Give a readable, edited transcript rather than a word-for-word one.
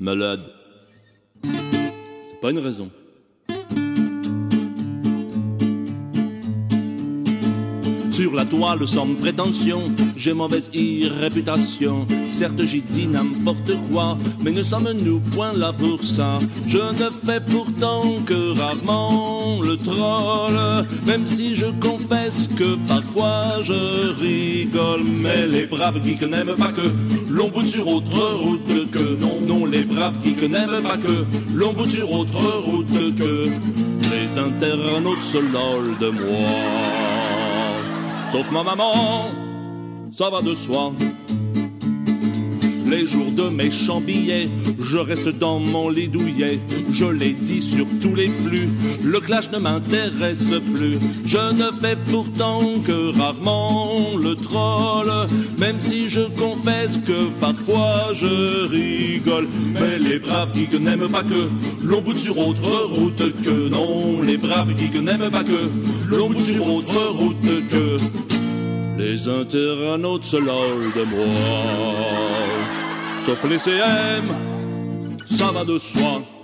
malade. C'est pas une raison. Sur la toile sans prétention, j'ai mauvaise réputation. Certes j'y dis n'importe quoi, mais ne sommes-nous point là pour ça. Je ne fais pourtant que rarement le troll, même si je confesse que parfois je rigole. Mais les braves geeks n'aiment pas que l'on boude sur autre route que non, les braves geeks n'aiment pas que l'on boude sur autre route que les internautes se lol de moi. Sauf ma maman, ça va de soi. Les jours de méchants billets, je reste dans mon lit douillet. Je l'ai dit sur tous les flux, le clash ne m'intéresse plus. Je ne fais pourtant que rarement le troll, même si je confesse que parfois je rigole. Mais les braves geeks n'aiment pas que l'on boude sur autre route que non. Les braves geeks n'aiment pas que l'on boude sur autre route que les internautes se lol de moi. Sauf les CM, ça va de soi.